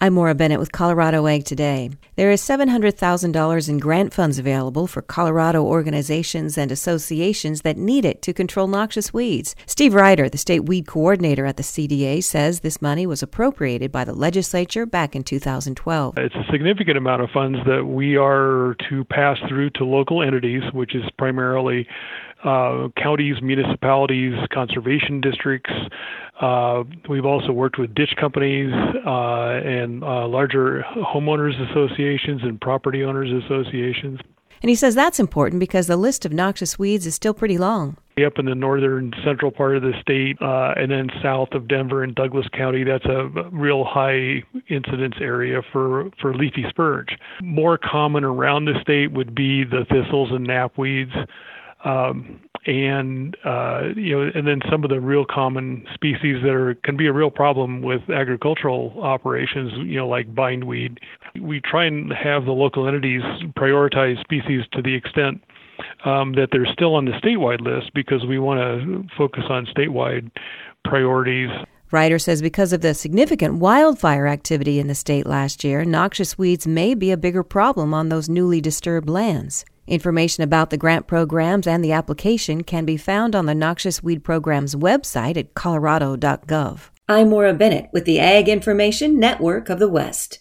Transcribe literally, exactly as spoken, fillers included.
I'm Maura Bennett with Colorado Ag Today. There is seven hundred thousand dollars in grant funds available for Colorado organizations and associations that need it to control noxious weeds. Steve Ryder, the state weed coordinator at the C D A, says this money was appropriated by the legislature back in two thousand twelve. It's a significant amount of funds that we are to pass through to local entities, which is primarily uh, counties, municipalities, conservation districts. Uh, we've also worked with ditch companies uh, and uh, larger homeowners associations and property owners associations. And he says that's important because the list of noxious weeds is still pretty long. Up in the northern central part of the state uh, and then south of Denver and Douglas County, that's a real high incidence area for, for leafy spurge. More common around the state would be the thistles and knapweeds. Um, and, uh, you know, and then some of the real common species that are, can be a real problem with agricultural operations, you know, like bindweed. We try and have the local entities prioritize species to the extent um, that they're still on the statewide list because we want to focus on statewide priorities. Ryder says because of the significant wildfire activity in the state last year, noxious weeds may be a bigger problem on those newly disturbed lands. Information about the grant programs and the application can be found on the Noxious Weed Program's website at colorado dot gov. I'm Maura Bennett with the Ag Information Network of the West.